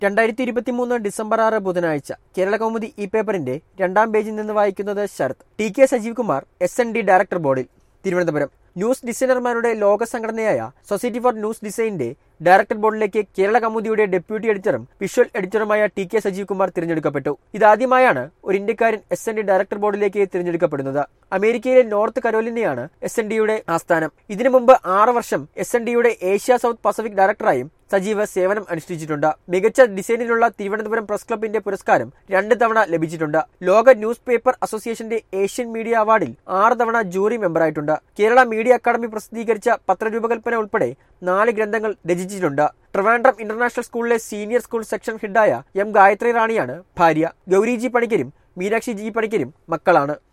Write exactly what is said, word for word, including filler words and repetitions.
രണ്ടായിരത്തി ഇരുപത്തി മൂന്ന് ഡിസംബർ ആറ് ബുധനാഴ്ച കേരള കൗമുദി ഇ പേപ്പറിന്റെ രണ്ടാം പേജിൽ നിന്ന് വായിക്കുന്നത് Sarath. T K Sajeev Kumar S N D director ബോർഡിൽ. തിരുവനന്തപുരം. ന്യൂസ് ഡിസൈനർമാരുടെ ലോക സംഘടനയായ സൊസൈറ്റി ഫോർ ന്യൂസ് ഡിസൈനിന്റെ ഡയറക്ടർ ബോർഡിലേക്ക് കേരള കൗമുദിയുടെ ഡെപ്യൂട്ടി എഡിറ്ററും വിഷ്വൽ എഡിറ്ററുമായ ടി കെ സജീവ് കുമാർ തിരഞ്ഞെടുക്കപ്പെട്ടു. ഇതാദ്യമായാണ് ഒരു ഇന്ത്യക്കാരൻ എസ് എൻ ഡി ഡയറക്ടർ ബോർഡിലേക്ക് തിരഞ്ഞെടുക്കപ്പെടുന്നത്. അമേരിക്കയിലെ നോർത്ത് കരോലിനയാണ് എസ് എൻ ഡിയുടെ ആസ്ഥാനം. ഇതിനു മുമ്പ് ആറ് വർഷം എസ് എൻ ഡിയുടെ ഏഷ്യ സൗത്ത് പസഫിക് ഡയറക്ടറായും സജീവ് സേവനം അനുഷ്ഠിച്ചിട്ടുണ്ട്. മികച്ച ഡിസൈനിലുള്ള തിരുവനന്തപുരം പ്രസ് ക്ലബിന്റെ പുരസ്കാരം രണ്ട് തവണ ലഭിച്ചിട്ടുണ്ട്. ലോക ന്യൂസ് പേപ്പർ അസോസിയേഷന്റെ ഏഷ്യൻ മീഡിയ അവാർഡിൽ ആറ് തവണ ജൂറി മെമ്പറായിട്ടുണ്ട്. കേരള മീഡിയ അക്കാദമി പ്രസിദ്ധീകരിച്ച പത്രരൂപകൽപ്പന ഉൾപ്പെടെ നാല് ഗ്രന്ഥങ്ങൾ രചിച്ചിട്ടുണ്ട്. ട്രിവാൻഡ്രം ഇന്റർനാഷണൽ സ്കൂളിലെ സീനിയർ സ്കൂൾ സെക്ഷൻ ഹെഡായ എം ഗായത്രി റാണിയാണ് ഭാര്യ. ഗൗരി ജി പണിക്കരും മീനാക്ഷി ജി പണിക്കരും മക്കളാണ്.